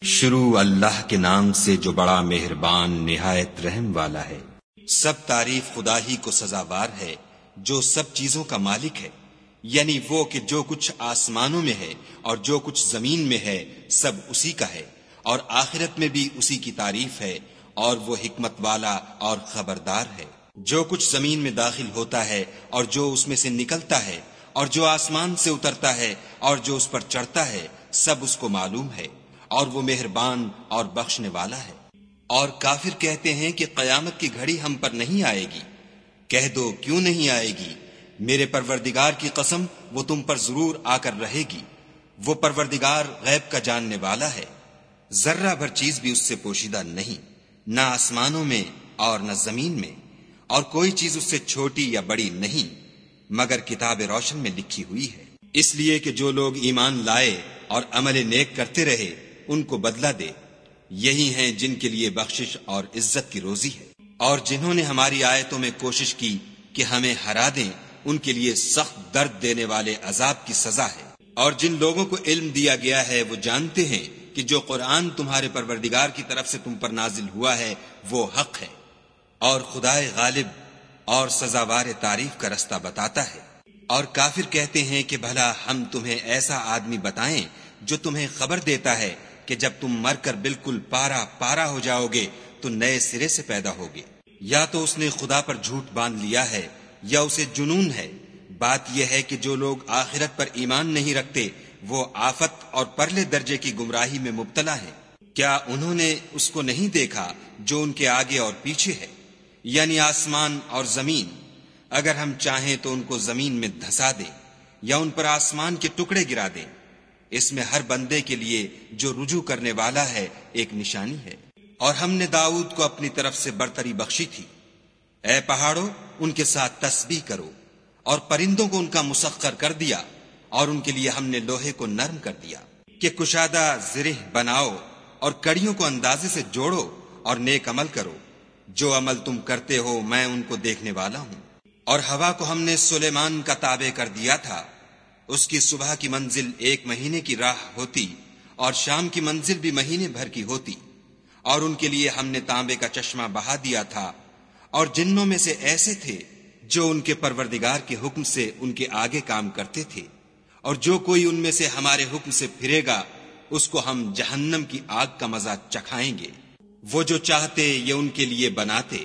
شروع اللہ کے نام سے جو بڑا مہربان نہایت رحم والا ہے۔ سب تعریف خدا ہی کو سزاوار ہے جو سب چیزوں کا مالک ہے، یعنی وہ کہ جو کچھ آسمانوں میں ہے اور جو کچھ زمین میں ہے سب اسی کا ہے، اور آخرت میں بھی اسی کی تعریف ہے، اور وہ حکمت والا اور خبردار ہے۔ جو کچھ زمین میں داخل ہوتا ہے اور جو اس میں سے نکلتا ہے اور جو آسمان سے اترتا ہے اور جو اس پر چڑھتا ہے سب اس کو معلوم ہے، اور وہ مہربان اور بخشنے والا ہے۔ اور کافر کہتے ہیں کہ قیامت کی گھڑی ہم پر نہیں آئے گی۔ کہہ دو کیوں نہیں آئے گی؟ میرے پروردگار کی قسم وہ تم پر ضرور آ کر رہے گی۔ وہ پروردگار غیب کا جاننے والا ہے، ذرہ بھر چیز بھی اس سے پوشیدہ نہیں، نہ آسمانوں میں اور نہ زمین میں، اور کوئی چیز اس سے چھوٹی یا بڑی نہیں مگر کتاب روشن میں لکھی ہوئی ہے۔ اس لیے کہ جو لوگ ایمان لائے اور عمل نیک کرتے رہے ان کو بدلہ دے، یہی ہیں جن کے لیے بخشش اور عزت کی روزی ہے۔ اور جنہوں نے ہماری آیتوں میں کوشش کی کہ ہمیں ہرا دیں ان کے لیے سخت درد دینے والے عذاب کی سزا ہے۔ اور جن لوگوں کو علم دیا گیا ہے وہ جانتے ہیں کہ جو قرآن تمہارے پروردگار کی طرف سے تم پر نازل ہوا ہے وہ حق ہے، اور خدائے غالب اور سزاوار تعریف کا رستہ بتاتا ہے۔ اور کافر کہتے ہیں کہ بھلا ہم تمہیں ایسا آدمی بتائیں جو تمہیں خبر دیتا ہے کہ جب تم مر کر بالکل پارا پارا ہو جاؤ گے تو نئے سرے سے پیدا ہوگے۔ یا تو اس نے خدا پر جھوٹ باندھ لیا ہے یا اسے جنون ہے۔ بات یہ ہے کہ جو لوگ آخرت پر ایمان نہیں رکھتے وہ آفت اور پرلے درجے کی گمراہی میں مبتلا ہیں۔ کیا انہوں نے اس کو نہیں دیکھا جو ان کے آگے اور پیچھے ہے، یعنی آسمان اور زمین؟ اگر ہم چاہیں تو ان کو زمین میں دھسا دیں یا ان پر آسمان کے ٹکڑے گرا دیں۔ اس میں ہر بندے کے لیے جو رجوع کرنے والا ہے ایک نشانی ہے۔ اور ہم نے داؤد کو اپنی طرف سے برتری بخشی تھی۔ اے پہاڑوں ان کے ساتھ تسبیح کرو، اور پرندوں کو ان کا مسخر کر دیا، اور ان کے لیے ہم نے لوہے کو نرم کر دیا کہ کشادہ زرہ بناؤ، اور کڑیوں کو اندازے سے جوڑو اور نیک عمل کرو۔ جو عمل تم کرتے ہو میں ان کو دیکھنے والا ہوں۔ اور ہوا کو ہم نے سلیمان کا تابع کر دیا تھا، اس کی صبح کی منزل 1 مہینے کی راہ ہوتی اور شام کی منزل بھی مہینے بھر کی ہوتی۔ اور ان کے لیے ہم نے تانبے کا چشمہ بہا دیا تھا، اور جنوں میں سے ایسے تھے جو ان کے پروردگار کے حکم سے ان کے آگے کام کرتے تھے، اور جو کوئی ان میں سے ہمارے حکم سے پھرے گا اس کو ہم جہنم کی آگ کا مزہ چکھائیں گے۔ وہ جو چاہتے یہ ان کے لیے بناتے،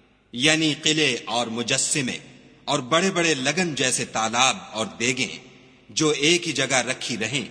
یعنی قلعے اور مجسمے اور بڑے بڑے لگن جیسے تالاب اور دیگیں جو ایک ہی جگہ رکھی رہیں۔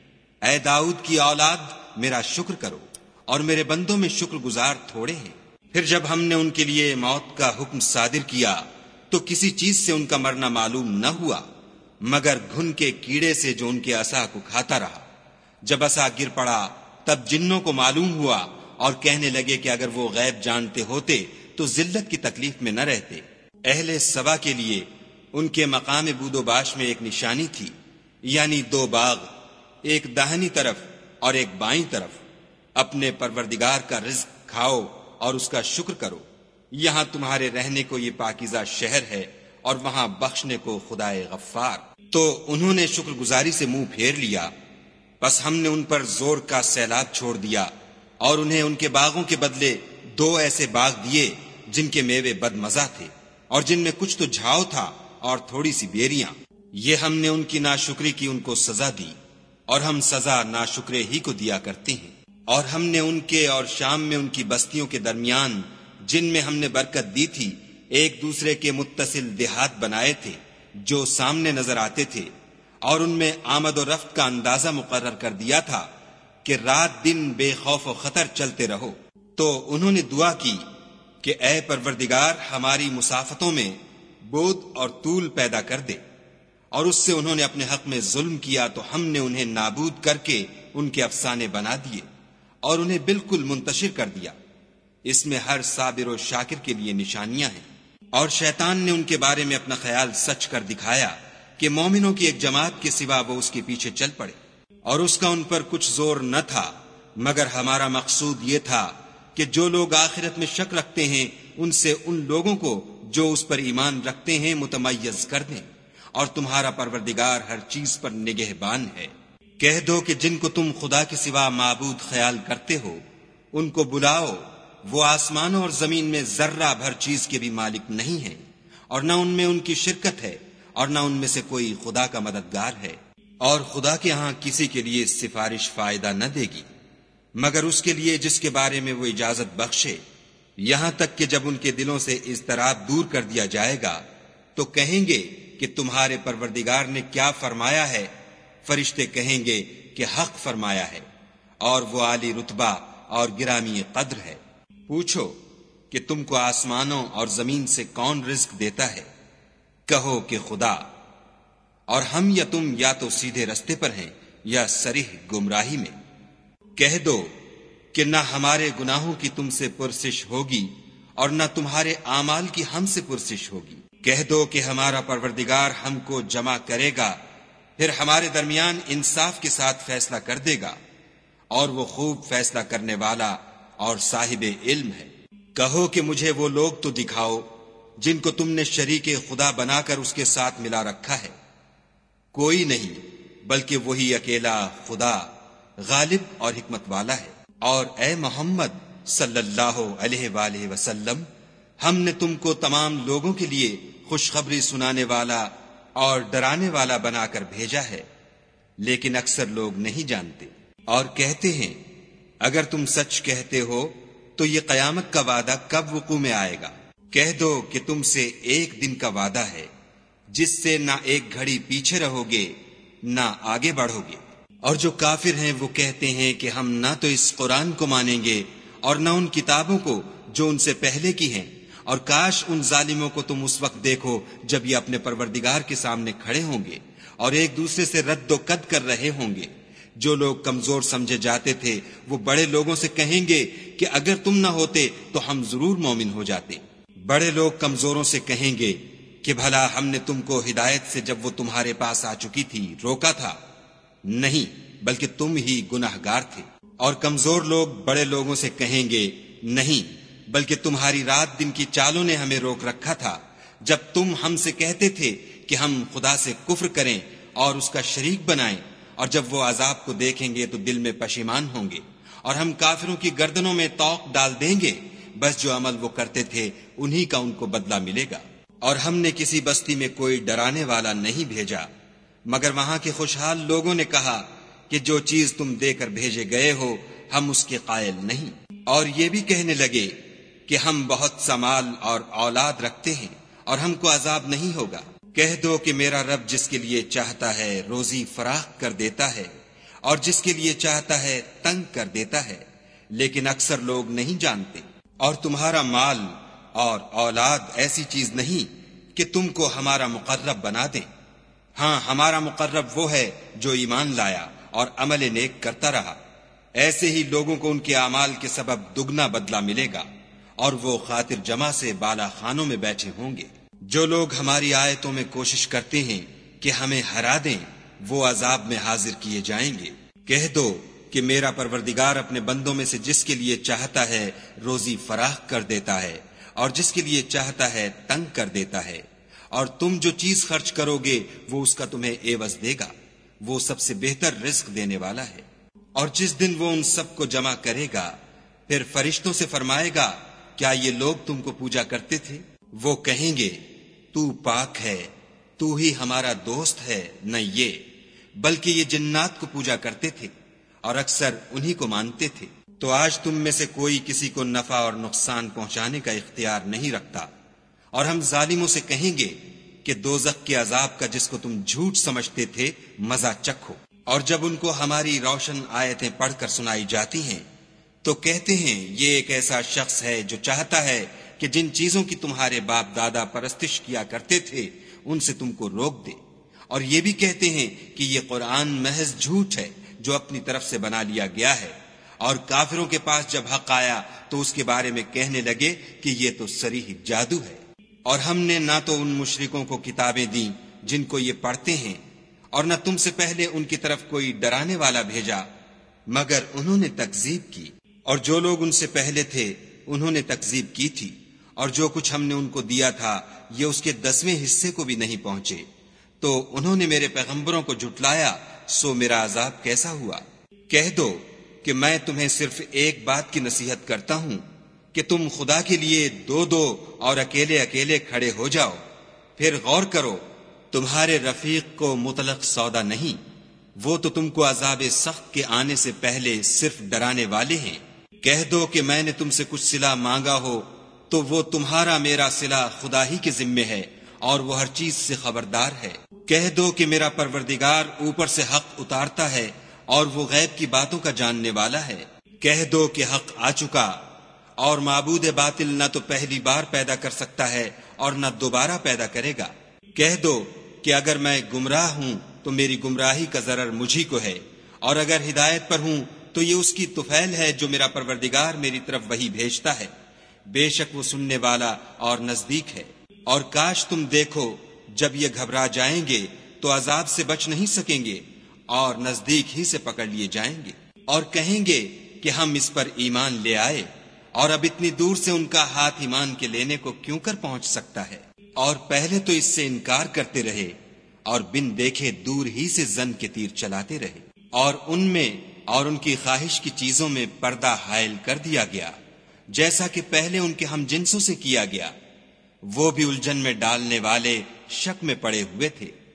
اے داؤد کی اولاد میرا شکر کرو، اور میرے بندوں میں شکر گزار تھوڑے ہیں۔ پھر جب ہم نے ان کے لیے موت کا حکم صادر کیا تو کسی چیز سے ان کا مرنا معلوم نہ ہوا مگر گھن کے کیڑے سے جو ان کے عصا کو کھاتا رہا۔ جب عصا گر پڑا تب جنوں کو معلوم ہوا اور کہنے لگے کہ اگر وہ غیب جانتے ہوتے تو ذلت کی تکلیف میں نہ رہتے۔ اہل سبا کے لیے ان کے مقام بود و باش میں ایک نشانی تھی، یعنی 2 باغ، ایک داہنی طرف اور ایک بائیں طرف۔ اپنے پروردگار کا رزق کھاؤ اور اس کا شکر کرو۔ یہاں تمہارے رہنے کو یہ پاکیزہ شہر ہے، اور وہاں بخشنے کو خدائے غفار۔ تو انہوں نے شکر گزاری سے منہ پھیر لیا، بس ہم نے ان پر زور کا سیلاب چھوڑ دیا، اور انہیں ان کے باغوں کے بدلے 2 ایسے باغ دیے جن کے میوے بد مزہ تھے، اور جن میں کچھ تو جھاؤ تھا اور تھوڑی سی بیریاں۔ یہ ہم نے ان کی ناشکری کی ان کو سزا دی، اور ہم سزا ناشکرے ہی کو دیا کرتے ہیں۔ اور ہم نے ان کے اور شام میں ان کی بستیوں کے درمیان جن میں ہم نے برکت دی تھی ایک دوسرے کے متصل دیہات بنائے تھے جو سامنے نظر آتے تھے، اور ان میں آمد و رفت کا اندازہ مقرر کر دیا تھا کہ رات دن بے خوف و خطر چلتے رہو۔ تو انہوں نے دعا کی کہ اے پروردگار ہماری مسافتوں میں بود اور طول پیدا کر دے، اور اس سے انہوں نے اپنے حق میں ظلم کیا تو ہم نے انہیں نابود کر کے ان کے افسانے بنا دیے اور انہیں بالکل منتشر کر دیا۔ اس میں ہر صابر و شاکر کے لیے نشانیاں ہیں۔ اور شیطان نے ان کے بارے میں اپنا خیال سچ کر دکھایا کہ مومنوں کی ایک جماعت کے سوا وہ اس کے پیچھے چل پڑے، اور اس کا ان پر کچھ زور نہ تھا مگر ہمارا مقصود یہ تھا کہ جو لوگ آخرت میں شک رکھتے ہیں ان سے ان لوگوں کو جو اس پر ایمان رکھتے ہیں متمیز کر دیں، اور تمہارا پروردگار ہر چیز پر نگہبان ہے۔ کہہ دو کہ جن کو تم خدا کے سوا معبود خیال کرتے ہو ان کو بلاؤ، وہ آسمانوں اور زمین میں ذرہ بھر چیز کے بھی مالک نہیں ہیں، اور نہ ان میں ان کی شرکت ہے، اور نہ ان میں سے کوئی خدا کا مددگار ہے، اور خدا کے ہاں کسی کے لیے سفارش فائدہ نہ دے گی مگر اس کے لیے جس کے بارے میں وہ اجازت بخشے، یہاں تک کہ جب ان کے دلوں سے اضطراب دور کر دیا جائے گا تو کہیں گے کہ تمہارے پروردگار نے کیا فرمایا ہے؟ فرشتے کہیں گے کہ حق فرمایا ہے، اور وہ عالی رتبہ اور گرامی قدر ہے۔ پوچھو کہ تم کو آسمانوں اور زمین سے کون رزق دیتا ہے؟ کہو کہ خدا، اور ہم یا تم یا تو سیدھے رستے پر ہیں یا صریح گمراہی میں۔ کہہ دو کہ نہ ہمارے گناہوں کی تم سے پرسش ہوگی اور نہ تمہارے اعمال کی ہم سے پرسش ہوگی۔ کہہ دو کہ ہمارا پروردگار ہم کو جمع کرے گا، پھر ہمارے درمیان انصاف کے ساتھ فیصلہ کر دے گا، اور وہ خوب فیصلہ کرنے والا اور صاحب علم ہے۔ کہو کہ مجھے وہ لوگ تو دکھاؤ جن کو تم نے شریک خدا بنا کر اس کے ساتھ ملا رکھا ہے۔ کوئی نہیں بلکہ وہی اکیلا خدا غالب اور حکمت والا ہے۔ اور اے محمد صلی اللہ علیہ وآلہ وسلم، ہم نے تم کو تمام لوگوں کے لیے خوشخبری سنانے والا اور ڈرانے والا بنا کر بھیجا ہے، لیکن اکثر لوگ نہیں جانتے۔ اور کہتے ہیں اگر تم سچ کہتے ہو تو یہ قیامت کا وعدہ کب وقوع میں آئے گا؟ کہہ دو کہ تم سے ایک دن کا وعدہ ہے جس سے نہ ایک گھڑی پیچھے رہو گے نہ آگے بڑھو گے۔ اور جو کافر ہیں وہ کہتے ہیں کہ ہم نہ تو اس قرآن کو مانیں گے اور نہ ان کتابوں کو جو ان سے پہلے کی ہیں، اور کاش ان ظالموں کو تم اس وقت دیکھو جب یہ اپنے پروردگار کے سامنے کھڑے ہوں گے اور ایک دوسرے سے رد و قد کر رہے ہوں گے۔ جو لوگ کمزور سمجھے جاتے تھے وہ بڑے لوگوں سے کہیں گے کہ اگر تم نہ ہوتے تو ہم ضرور مومن ہو جاتے۔ بڑے لوگ کمزوروں سے کہیں گے کہ بھلا ہم نے تم کو ہدایت سے جب وہ تمہارے پاس آ چکی تھی روکا تھا؟ نہیں، بلکہ تم ہی گناہگار تھے۔ اور کمزور لوگ بڑے لوگوں سے کہیں گے نہیں، بلکہ تمہاری رات دن کی چالوں نے ہمیں روک رکھا تھا جب تم ہم سے کہتے تھے کہ ہم خدا سے کفر کریں اور اس کا شریک بنائیں، اور جب وہ عذاب کو دیکھیں گے تو دل میں پشیمان ہوں گے، اور ہم کافروں کی گردنوں میں طوق ڈال دیں گے، بس جو عمل وہ کرتے تھے انہی کا ان کو بدلہ ملے گا۔ اور ہم نے کسی بستی میں کوئی ڈرانے والا نہیں بھیجا مگر وہاں کے خوشحال لوگوں نے کہا کہ جو چیز تم دے کر بھیجے گئے ہو ہم اس کے قائل نہیں، اور یہ بھی کہنے لگے کہ ہم بہت سا مال اور اولاد رکھتے ہیں اور ہم کو عذاب نہیں ہوگا۔ کہہ دو کہ میرا رب جس کے لیے چاہتا ہے روزی فراخ کر دیتا ہے اور جس کے لیے چاہتا ہے تنگ کر دیتا ہے، لیکن اکثر لوگ نہیں جانتے۔ اور تمہارا مال اور اولاد ایسی چیز نہیں کہ تم کو ہمارا مقرب بنا دیں، ہاں ہمارا مقرب وہ ہے جو ایمان لایا اور عمل نیک کرتا رہا۔ ایسے ہی لوگوں کو ان کے اعمال کے سبب دگنا بدلہ ملے گا، اور وہ خاطر جمع سے بالا خانوں میں بیٹھے ہوں گے۔ جو لوگ ہماری آیتوں میں کوشش کرتے ہیں کہ ہمیں ہرا دیں وہ عذاب میں حاضر کیے جائیں گے۔ کہہ دو کہ میرا پروردگار اپنے بندوں میں سے جس کے لیے چاہتا ہے روزی فراخ کر دیتا ہے اور جس کے لیے چاہتا ہے تنگ کر دیتا ہے، اور تم جو چیز خرچ کرو گے وہ اس کا تمہیں عوض دے گا، وہ سب سے بہتر رزق دینے والا ہے۔ اور جس دن وہ ان سب کو جمع کرے گا پھر فرشتوں سے فرمائے گا کیا یہ لوگ تم کو پوجا کرتے تھے؟ وہ کہیں گے تو پاک ہے، تو ہی ہمارا دوست ہے، نہ یہ بلکہ یہ جنات کو پوجا کرتے تھے اور اکثر انہی کو مانتے تھے۔ تو آج تم میں سے کوئی کسی کو نفع اور نقصان پہنچانے کا اختیار نہیں رکھتا، اور ہم ظالموں سے کہیں گے کہ دوزخ کے عذاب کا جس کو تم جھوٹ سمجھتے تھے مزہ چکھو۔ اور جب ان کو ہماری روشن آیتیں پڑھ کر سنائی جاتی ہیں تو کہتے ہیں یہ ایک ایسا شخص ہے جو چاہتا ہے کہ جن چیزوں کی تمہارے باپ دادا پرستش کیا کرتے تھے ان سے تم کو روک دے، اور یہ بھی کہتے ہیں کہ یہ قرآن محض جھوٹ ہے جو اپنی طرف سے بنا لیا گیا ہے۔ اور کافروں کے پاس جب حق آیا تو اس کے بارے میں کہنے لگے کہ یہ تو صریح جادو ہے۔ اور ہم نے نہ تو ان مشرکوں کو کتابیں دیں جن کو یہ پڑھتے ہیں، اور نہ تم سے پہلے ان کی طرف کوئی ڈرانے والا بھیجا مگر انہوں نے تکذیب کی، اور جو لوگ ان سے پہلے تھے انہوں نے تکذیب کی تھی، اور جو کچھ ہم نے ان کو دیا تھا یہ اس کے 10ویں حصے کو بھی نہیں پہنچے۔ تو انہوں نے میرے پیغمبروں کو جھٹلایا سو میرا عذاب کیسا ہوا۔ کہہ دو کہ میں تمہیں صرف ایک بات کی نصیحت کرتا ہوں کہ تم خدا کے لیے دو دو اور اکیلے اکیلے کھڑے ہو جاؤ، پھر غور کرو، تمہارے رفیق کو مطلق سودا نہیں، وہ تو تم کو عذاب سخت کے آنے سے پہلے صرف ڈرانے والے ہیں۔ کہہ دو کہ میں نے تم سے کچھ صلہ مانگا ہو تو وہ تمہارا میرا صلہ خدا ہی کے ذمے ہے، اور وہ ہر چیز سے خبردار ہے۔ کہہ دو کہ میرا پروردگار اوپر سے حق اتارتا ہے اور وہ غیب کی باتوں کا جاننے والا ہے۔ کہہ دو کہ حق آ چکا، اور معبود باطل نہ تو پہلی بار پیدا کر سکتا ہے اور نہ دوبارہ پیدا کرے گا۔ کہہ دو کہ اگر میں گمراہ ہوں تو میری گمراہی کا ضرر مجھی کو ہے، اور اگر ہدایت پر ہوں تو یہ اس کی طفیل ہے جو میرا پروردگار میری طرف وحی بھیجتا ہے، بے شک وہ سننے والا اور نزدیک ہے۔ اور کاش تم دیکھو جب یہ گھبرا جائیں گے تو عذاب سے بچ نہیں سکیں گے اور نزدیک ہی سے پکڑ لیے جائیں گے، اور کہیں گے کہ ہم اس پر ایمان لے آئے، اور اب اتنی دور سے ان کا ہاتھ ایمان کے لینے کو کیوں کر پہنچ سکتا ہے؟ اور پہلے تو اس سے انکار کرتے رہے اور بن دیکھے دور ہی سے زن کے تیر چلاتے رہے، اور ان میں اور ان کی خواہش کی چیزوں میں پردہ حائل کر دیا گیا، جیسا کہ پہلے ان کے ہم جنسوں سے کیا گیا، وہ بھی الجھن میں ڈالنے والے شک میں پڑے ہوئے تھے۔